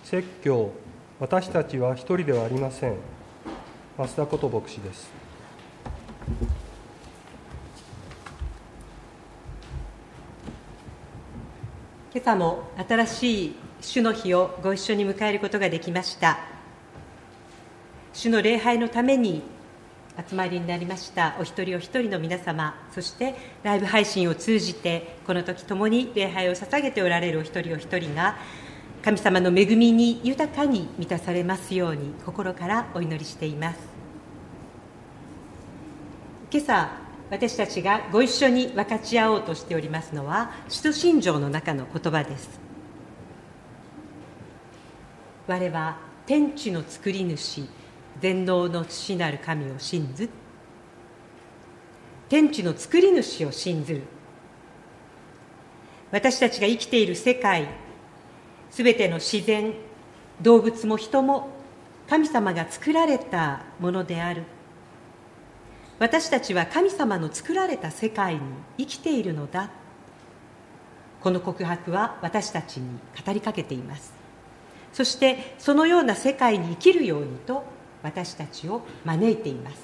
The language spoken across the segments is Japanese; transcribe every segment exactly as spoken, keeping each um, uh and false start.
説教、私たちは一人ではありません。増田こと牧師です。 今朝も新しい主の日をご一緒に迎えることができました。主の礼拝のために集まりになりましたお一人お一人の皆様、そしてライブ配信を通じてこの時共に礼拝を捧げておられるお一人お一人が神様の恵みに豊かに満たされますように心からお祈りしています。今朝私たちがご一緒に分かち合おうとしておりますのは使徒信条の中の言葉です。我は天地の作り主、全能の父なる神を信ず。天地の作り主を信ずる。私たちが生きている世界、すべての自然、動物も人も神様が作られたものである。私たちは神様の作られた世界に生きているのだ。この告白は私たちに語りかけています。そしてそのような世界に生きるようにと私たちを招いています。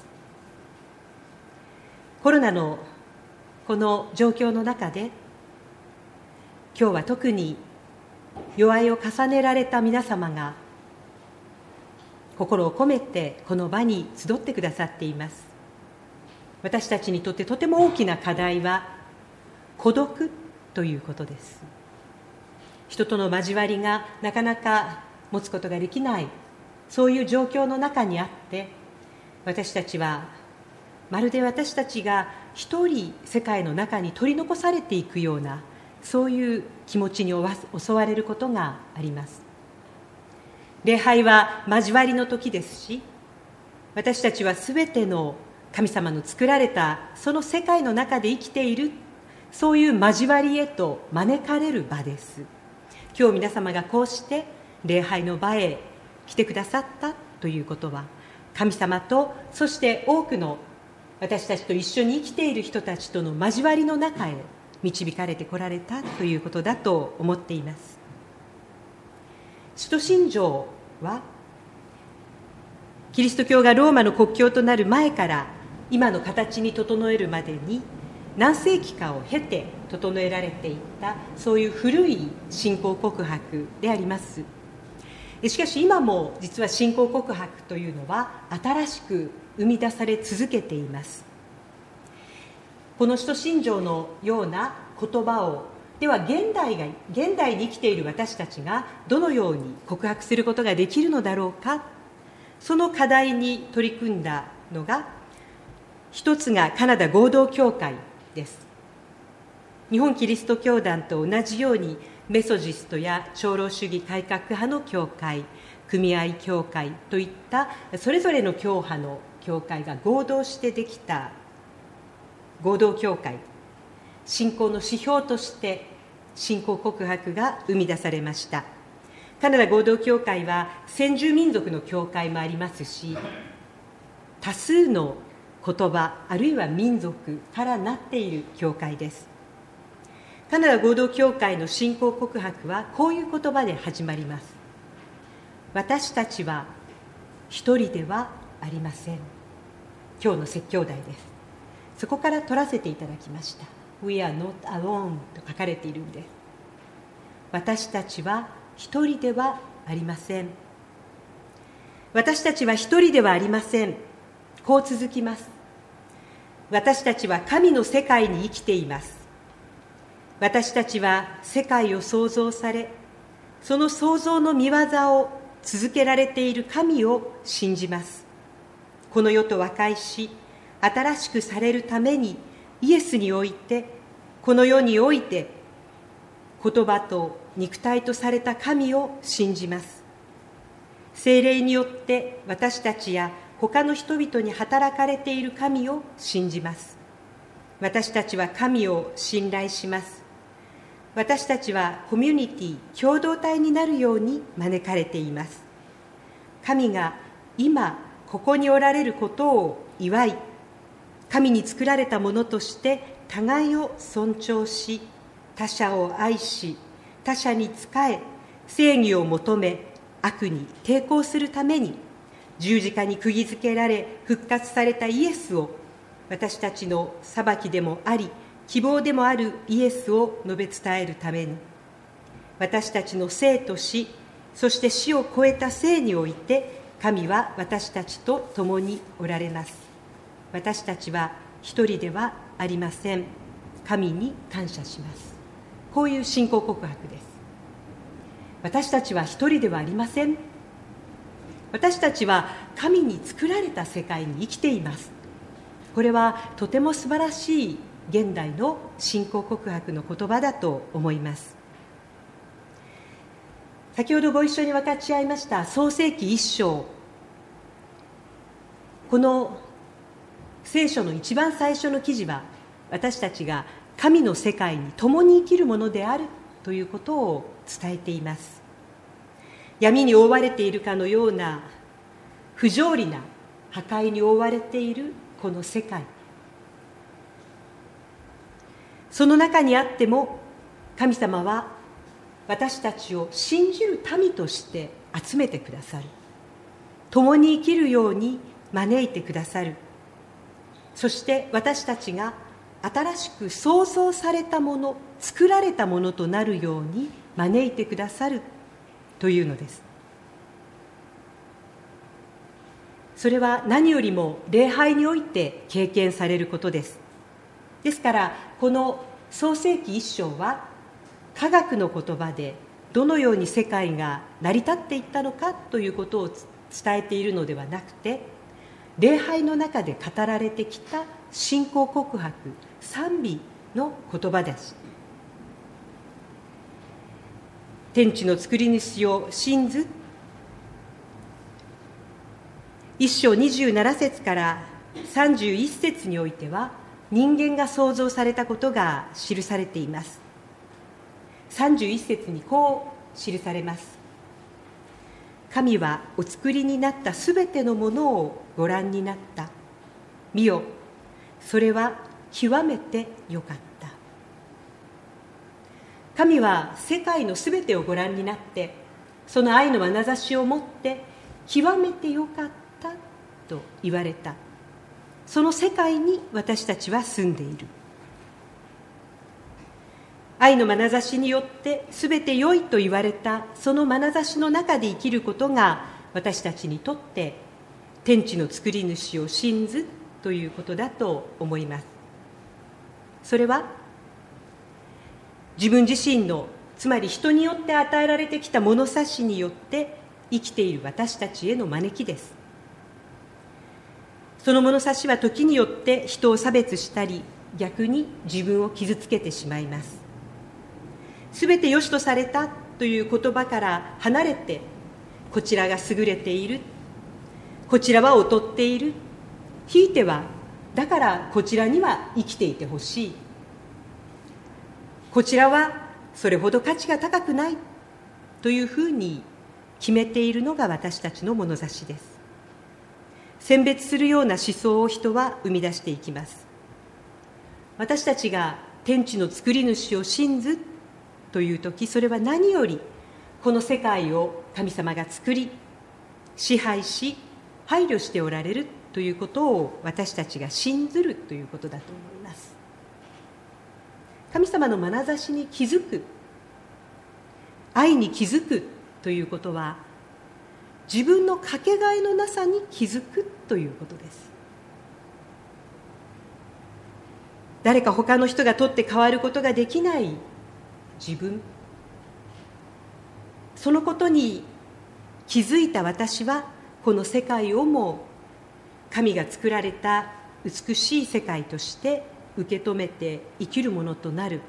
コロナのこの状況の中で、今日は特に弱いを重ねられた皆様が心を込めてこの場に集ってくださっています。私たちにとってとても大きな課題は孤独ということです。人との交わりがなかなか持つことができない、そういう状況の中にあって、私たちはまるで私たちが一人世界の中に取り残されていくような、そういう気持ちに襲われることがあります。礼拝は交わりの時ですし、私たちはすべての神様の作られたその世界の中で生きている、そういう交わりへと招かれる場です。今日皆様がこうして礼拝の場へ来てくださったということは、神様とそして多くの私たちと一緒に生きている人たちとの交わりの中へ導かれてこられたということだと思っています。使徒信条はキリスト教がローマの国教となる前から今の形に整えるまでに何世紀かを経て整えられていったそういう古い信仰告白であります。しかし今も実は信仰告白というのは新しく生み出され続けています。この使徒信条のような言葉をでは現代が現代に生きている私たちがどのように告白することができるのだろうか、その課題に取り組んだのが一つがカナダ合同教会です。日本キリスト教団と同じようにメソジストや長老主義改革派の教会、組合教会といったそれぞれの教派の教会が合同してできた合同教会、信仰の指標として信仰告白が生み出されました。カナダ合同教会は先住民族の教会もありますし、多数の言葉あるいは民族からなっている教会です。カナダ合同教会の信仰告白はこういう言葉で始まります。私たちは一人ではありません。今日の説教題です。そこから取らせていただきました。 We are not alone と書かれているんです。私たちは一人ではありません。私たちは一人ではありません。こう続きます。私たちは神の世界に生きています。私たちは世界を創造され、その創造の御業を続けられている神を信じます。この世と和解し、新しくされるためにイエスにおいて、この世において言葉と肉体とされた神を信じます。聖霊によって私たちや他の人々に働かれている神を信じます。私たちは神を信頼します。私たちはコミュニティ、共同体になるように招かれています。神が今ここにおられることを祝い、神に作られたものとして互いを尊重し、他者を愛し、他者に仕え、正義を求め、 悪に抵抗するために十字架に釘付けられ復活されたイエスを、私たちの裁きでもあり希望でもあるイエスを述べ伝えるために、私たちの生と死、そして死を超えた生において神は私たちと共におられます。私たちは一人ではありません。神に感謝します。こういう信仰告白です。私たちは一人ではありません。私たちは神に作られた世界に生きています。これはとても素晴らしい現代の信仰告白の言葉だと思います。先ほどご一緒に分かち合いました創世記一章、この聖書の一番最初の記事は、私たちが神の世界に共に生きるものであるということを伝えています。闇に覆われているかのような不条理な破壊に覆われているこの世界、その中にあっても神様は私たちを信じる民として集めてくださる、共に生きるように招いてくださる、そして私たちが新しく創造されたもの、作られたものとなるように招いてくださるというのです。それは何よりも礼拝において経験されることです。ですからこの創世記一章は科学の言葉でどのように世界が成り立っていったのかということを伝えているのではなくて、礼拝の中で語られてきた信仰告白、賛美の言葉です。天地の作り主を信ず、一章にじゅうなな節からさんじゅういち節においては、人間が創造されたことが記されています。さんじゅういち節にこう記されます。神はお作りになったすべてのものをご覧になった。見よ、それは極めてよかった。神は世界のすべてをご覧になって、その愛の眼差しを持って極めてよかったと言われた。その世界に私たちは住んでいる。愛の眼差しによってすべて良いと言われたその眼差しの中で生きることが、私たちにとって天地の作り主を信ずということだと思います。それは自分自身の、つまり人によって与えられてきた物差しによって生きている私たちへの招きです。その物差しは時によって人を差別したり、逆に自分を傷つけてしまいます。すべて良しとされたという言葉から離れて、こちらが優れている、こちらは劣っている、ひいてはだからこちらには生きていてほしい、こちらはそれほど価値が高くないというふうに決めているのが私たちの物差しです。選別するような思想を人は生み出していきます。私たちが天地の作り主を信ずというとき、それは何よりこの世界を神様が作り、支配し、配慮しておられるということを私たちが信ずるということだと思います。神様の眼差しに気づく、愛に気づくということは、自分のかけがえのなさに気づくということです。誰か他の人が取って変わることができない自分、そのことに気づいた私は、この世界をも神が作られた美しい世界として受け止めて生きるものとなる。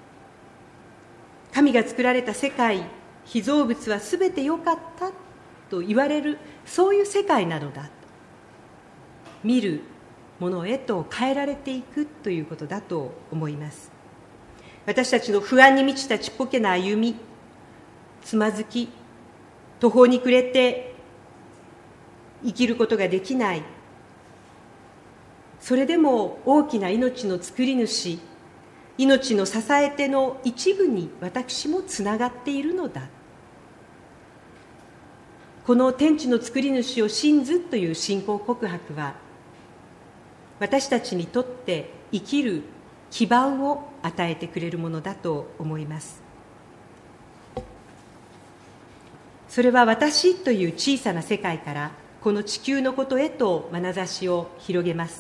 神が作られた世界、被造物はすべて良かったと言われる、そういう世界なのだ、見るものへと変えられていくということだと思います。私たちの不安に満ちたちっぽけな歩み、つまずき、途方に暮れて生きることができない、それでも大きな命の作り主、命の支え手の一部に私もつながっているのだ。 この天地の作り主を信ずという信仰告白は、私たちにとって生きる基盤を与えてくれるものだと思います。それは私という小さな世界からこの地球のことへと眼差しを広げます。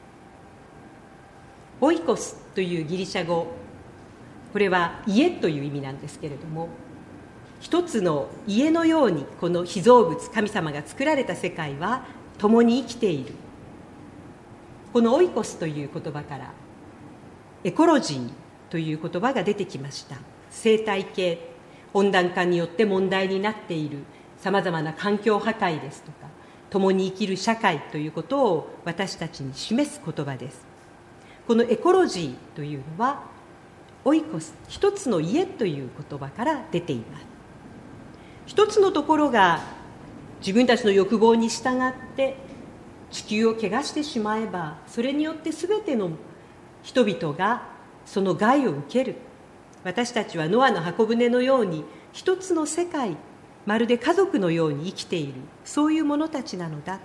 オイコスというギリシャ語、これは家という意味なんですけれども、一つの家のようにこの被造物、神様が作られた世界は共に生きている。このオイコスという言葉からエコロジーという言葉が出てきました。生態系、温暖化によって問題になっているさまざまな環境破壊ですとか、共に生きる社会ということを私たちに示す言葉です。このエコロジーというのはオイコス、一つの家という言葉から出ています。一つのところが自分たちの欲望に従って地球を汚してしまえば、それによってすべての人々がその害を受ける。私たちはノアの箱舟のように一つの世界、まるで家族のように生きている、そういう者たちなのだ。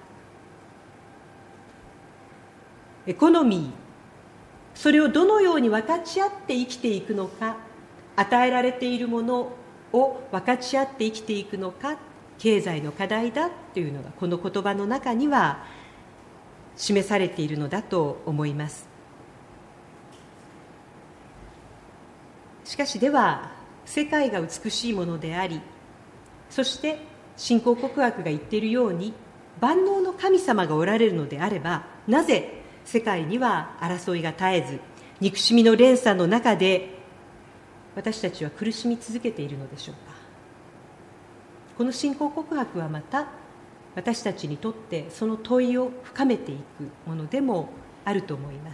エコノミー、それをどのように分かち合って生きていくのか、与えられているものを分かち合って生きていくのか、経済の課題だというのがこの言葉の中には示されているのだと思います。しかしでは、世界が美しいものであり、そして信仰告白が言っているように万能の神様がおられるのであれば、なぜ世界には争いが絶えず、憎しみの連鎖の中で私たちは苦しみ続けているのでしょうか。この信仰告白はまた私たちにとってその問いを深めていくものでもあると思います。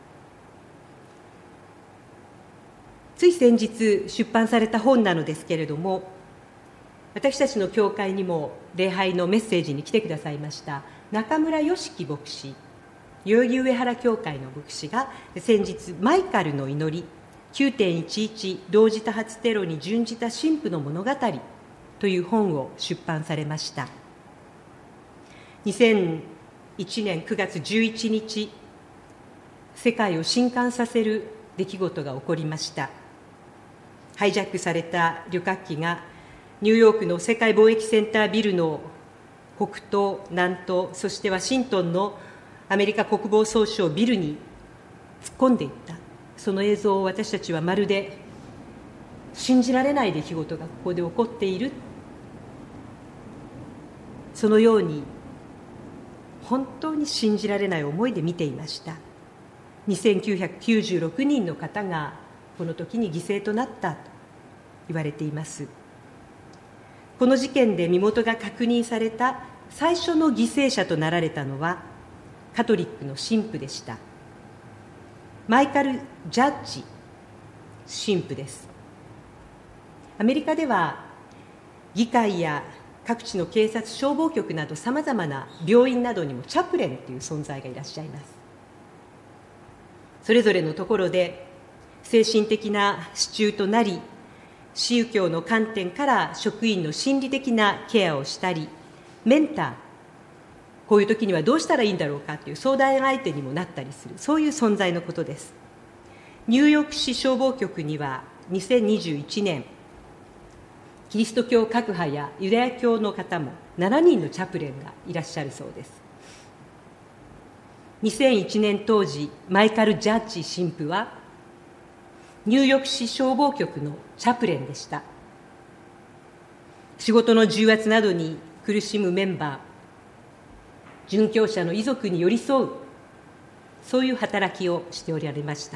つい先日出版された本なのですけれども、私たちの教会にも礼拝のメッセージに来てくださいました中村良樹牧師、代々木上原教会の牧師が先日マイカルの祈り きゅうてんいちいち 同時多発テロに準じた神父の物語という本を出版されました。にせんいちねんくがつじゅういちにち、世界を震撼させる出来事が起こりました。ハイジャックされた旅客機がニューヨークの世界貿易センタービルの北東、南東、そしてワシントンのアメリカ国防総省ビルに突っ込んでいった。その映像を私たちはまるで信じられない出来事がここで起こっている、そのように本当に信じられない思いで見ていました。にせんきゅうひゃくきゅうじゅうろくにんの方がこの時に犠牲となったと言われています。この事件で身元が確認された最初の犠牲者となられたのはカトリックの神父でした。マイカル・ジャッジ神父です。アメリカでは議会や各地の警察、消防局などさまざまな病院などにもチャプレンという存在がいらっしゃいます。それぞれのところで精神的な支柱となり、宗教の観点から職員の心理的なケアをしたり、メンター、こういう時にはどうしたらいいんだろうかという相談相手にもなったりする、そういう存在のことです。ニューヨーク市消防局にはにせんにじゅういちねん、キリスト教各派やユダヤ教の方もしちにんのチャプレンがいらっしゃるそうです。にせんいちねん当時、マイカル・ジャッジ神父はニューヨーク市消防局のチャプレンでした。仕事の重圧などに苦しむメンバー、殉教者の遺族に寄り添う、そういう働きをしておられました。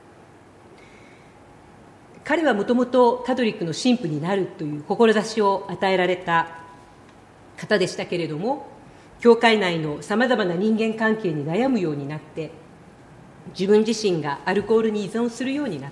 彼はもともとカトリックの神父になるという志を与えられた方でしたけれども、教会内のさまざまな人間関係に悩むようになって、自分自身がアルコールに依存するようになった。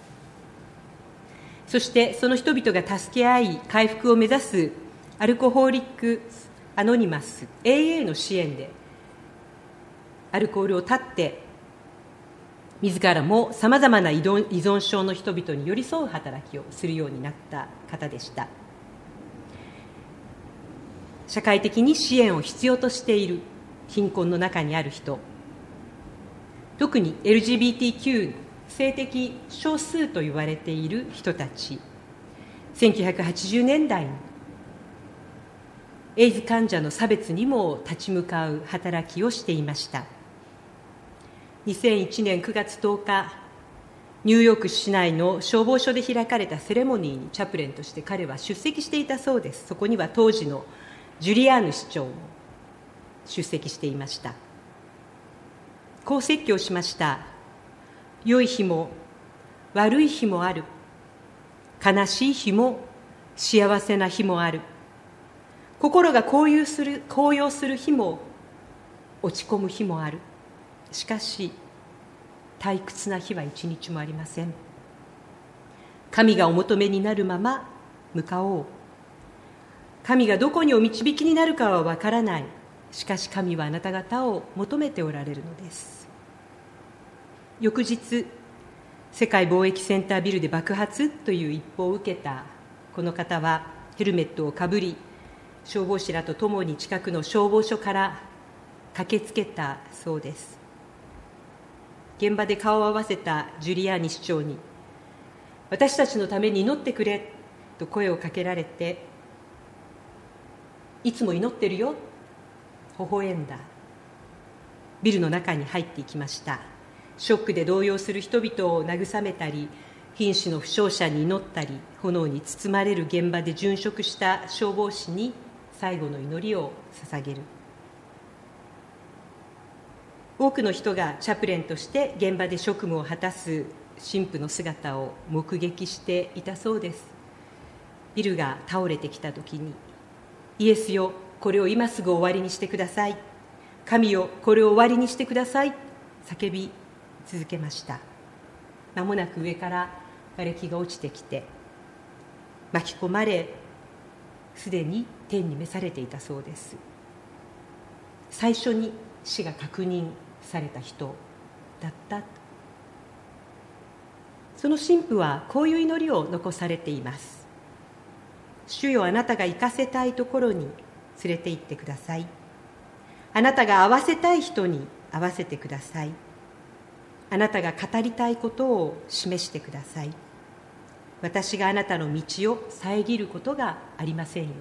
そしてその人々が助け合い回復を目指すアルコホーリックアノニマス エーエー の支援でアルコールを断って自らもさまざまな依存症の人々に寄り添う働きをするようになった方でした。 社会的に支援を必要としている貧困の中にある人、特に エルジービーティーキュー 性的少数と言われている人たち、せんきゅうひゃくはちじゅうねんだいにエイズ患者の差別にも立ち向かう働きをしていました。にせんいちねんくがつとおか、ニューヨーク市内の消防署で開かれたセレモニーにチャプレンとして彼は出席していたそうです。そこには当時のジュリアーヌ市長も出席していました。こう説教しました。良い日も悪い日もある。悲しい日も幸せな日もある。心が高揚する、高揚する日も落ち込む日もある。しかし退屈な日は一日もありません。神がお求めになるまま向かおう。神がどこにお導きになるかはわからない。しかし神はあなた方を求めておられるのです。翌日、世界貿易センタービルで爆発という一報を受けたこの方はヘルメットをかぶり、消防士らと共に近くの消防署から駆けつけたそうです。現場で顔を合わせたジュリアーニ市長に、私たちのために祈ってくれと声をかけられて、いつも祈ってるよ、微笑んだ。ビルの中に入っていきました。ショックで動揺する人々を慰めたり、瀕死の負傷者に祈ったり、炎に包まれる現場で殉職した消防士に最後の祈りを捧げる。多くの人がチャプレンとして現場で職務を果たす神父の姿を目撃していたそうです。ビルが倒れてきたときに、イエスよ、これを今すぐ終わりにしてください。神よ、これを終わりにしてください。叫び続けました。まもなく上から瓦礫が落ちてきて、巻き込まれ、すでに天に召されていたそうです。最初に死が確認された人だった。その神父はこういう祈りを残されています。主よ、あなたが行かせたいところに連れて行ってください。あなたが会わせたい人に会わせてください。あなたが語りたいことを示してください。私があなたの道を遮ることがありませんように。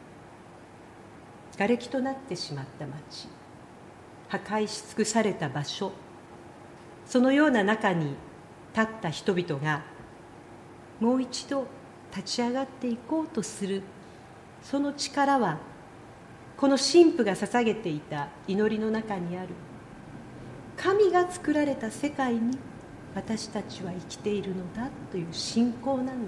瓦礫となってしまった町、破壊し尽くされた場所、そのような中に立った人々がもう一度立ち上がっていこうとする、その力はこの神父が捧げていた祈りの中にある。神が作られた世界に私たちは生きているのだという信仰なんです。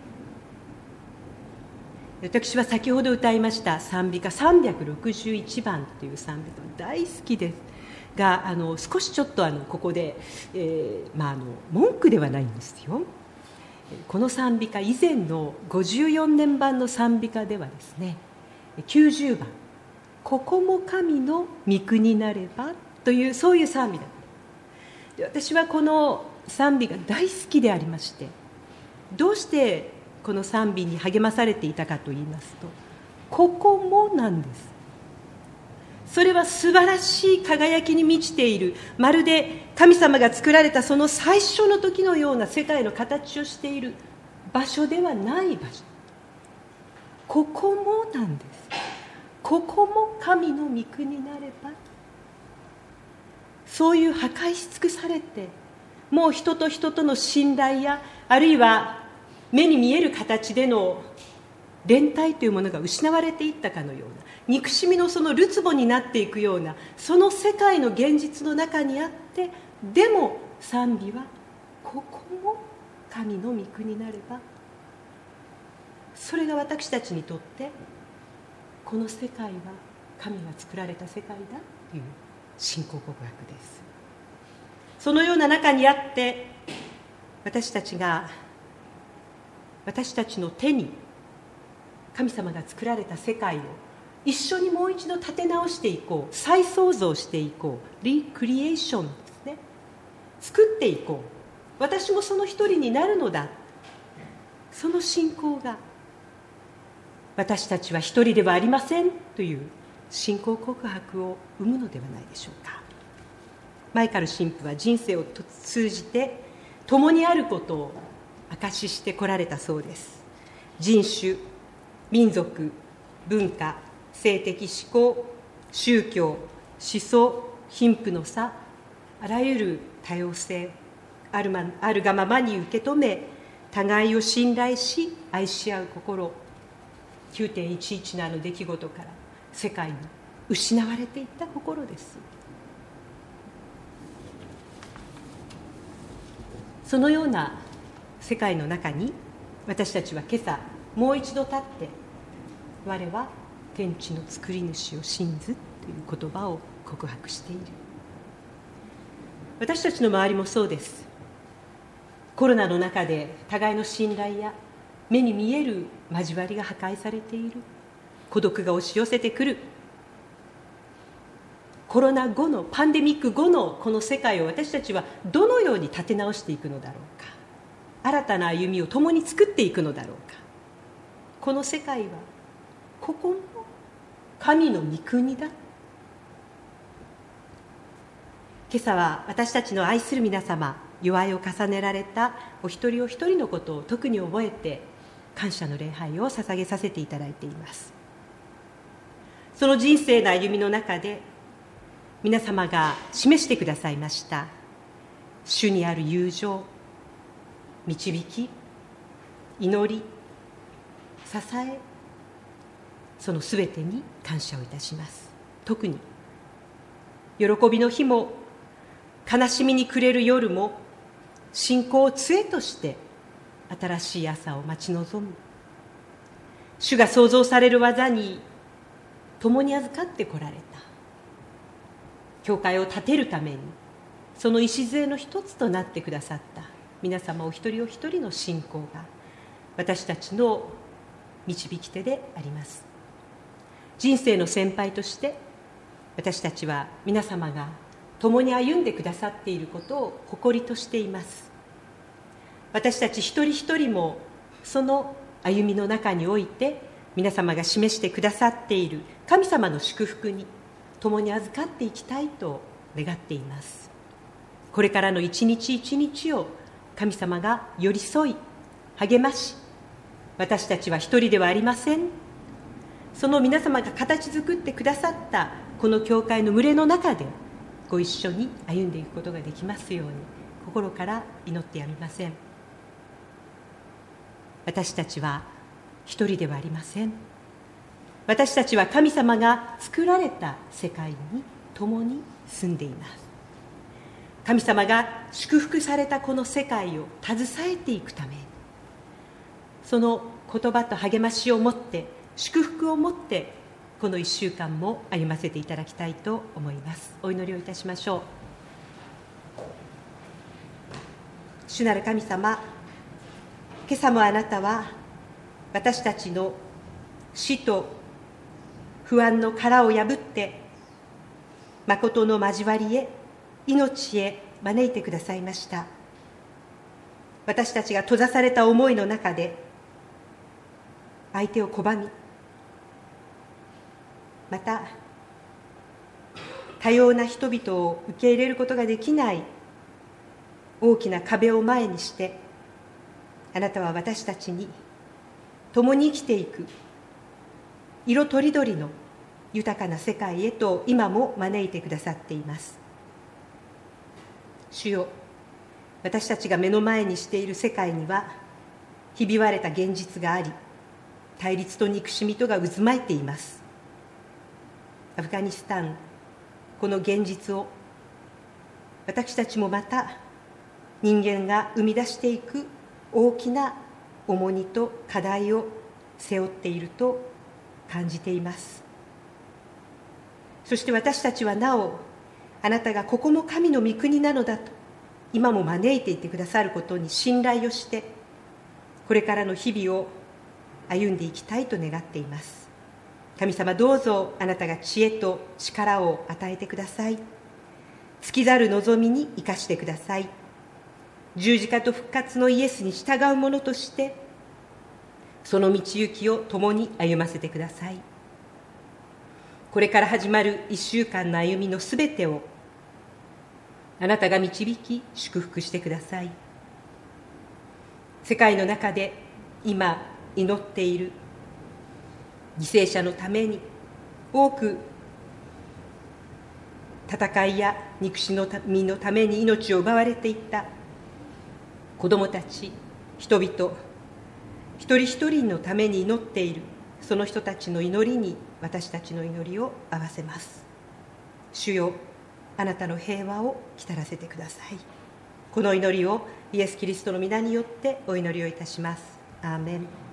私は先ほど歌いました賛美歌さんびゃくろくじゅういちばんという賛美歌大好きですが、あの少しちょっとあのここで、えーまあ、あの文句ではないんですよ。この賛美歌以前のごじゅうよねんばんの賛美歌ではですね、きゅうじゅうばん「ここも神の御国なれば」というそういう賛美だった。で、私はこの賛美が大好きでありまして、どうしてこの賛美に励まされていたかと言いますと、ここもなんです。それは素晴らしい輝きに満ちている、まるで神様が作られたその最初の時のような世界の形をしている場所ではない場所。ここもなんです。ここも神の御国なれば。そういう破壊し尽くされて、もう人と人との信頼や、あるいは目に見える形での連帯というものが失われていったかのような、憎しみのそのるつぼになっていくような、その世界の現実の中にあって、でも賛美はここも神の御国なれば。それが私たちにとってこの世界は神が作られた世界だという信仰告白です。そのような中にあって、私たちが私たちの手に神様が作られた世界を一緒にもう一度立て直していこう、再創造していこう、リクリエーションですね、作っていこう、私もその一人になるのだ、その信仰が私たちは一人ではありませんという信仰告白を生むのではないでしょうか。マイカル神父は人生を通じて共にあることを証ししてこられたそうです。人種、民族、文化、性的指向、宗教、思想、貧富の差、あらゆる多様性、あるま、あるがままに受け止め、互いを信頼し愛し合う心、きゅうてんいちいちのあの出来事から世界に失われていった心です。そのような世界の中に私たちは今朝もう一度立って、我は天地の作り主を信ずという言葉を告白している。私たちの周りもそうです。コロナの中で互いの信頼や目に見える交わりが破壊されている。孤独が押し寄せてくる。コロナ後のパンデミック後のこの世界を私たちはどのように立て直していくのだろうか。新たな歩みを共に作っていくのだろうか。この世界はここも神の御国だ。今朝は私たちの愛する皆様、祝いを重ねられたお一人お一人のことを特に覚えて感謝の礼拝を捧げさせていただいています。その人生の歩みの中で皆様が示してくださいました主にある友情、導き、祈り、支え、そのすべてに感謝をいたします。特に喜びの日も悲しみに暮れる夜も信仰を杖として新しい朝を待ち望む。主が創造される技に共に預かってこられた。教会を建てるためにその礎の一つとなってくださった皆様お一人お一人の信仰が私たちの導き手であります。人生の先輩として私たちは皆様が共に歩んでくださっていることを誇りとしています。私たち一人一人もその歩みの中において皆様が示してくださっている神様の祝福に共に預かっていきたいと願っています。これからの一日一日を神様が寄り添い励まし、私たちは一人ではありません。その皆様が形作ってくださったこの教会の群れの中でご一緒に歩んでいくことができますように心から祈ってやみません。私たちは一人ではありません。私たちは神様が作られた世界に共に住んでいます。神様が祝福されたこの世界を携えていくために、その言葉と励ましを持って祝福を持ってこの一週間も歩ませていただきたいと思います。お祈りをいたしましょう。主なる神様、今朝もあなたは私たちの死と不安の殻を破って誠の交わりへ、命へ招いてくださいました。私たちが閉ざされた思いの中で相手を拒み、また多様な人々を受け入れることができない大きな壁を前にして、あなたは私たちに共に生きていく色とりどりの豊かな世界へと今も招いてくださっています。主よ、私たちが目の前にしている世界にはひび割れた現実があり、対立と憎しみとが渦巻いています。アフガニスタン、この現実を私たちもまた人間が生み出していく大きな重荷と課題を背負っていると感じています。そして私たちはなお、あなたがここも神の御国なのだと今も招いていてくださることに信頼をして、これからの日々を歩んでいきたいと願っています。神様、どうぞあなたが知恵と力を与えてください。尽きざる望みに生かしてください。十字架と復活のイエスに従う者として、 その道行きを共に歩ませてください。これから始まる一週間の歩みのすべてをあなたが導き祝福してください。世界の中で今祈っている犠牲者のために、多く戦いや憎しのみのために命を奪われていった子どもたち、人々一人一人のために祈っているその人たちの祈りに私たちの祈りを合わせます。主よ、あなたの平和を来たらせてください。この祈りをイエス・キリストの皆によってお祈りをいたします。アーメン。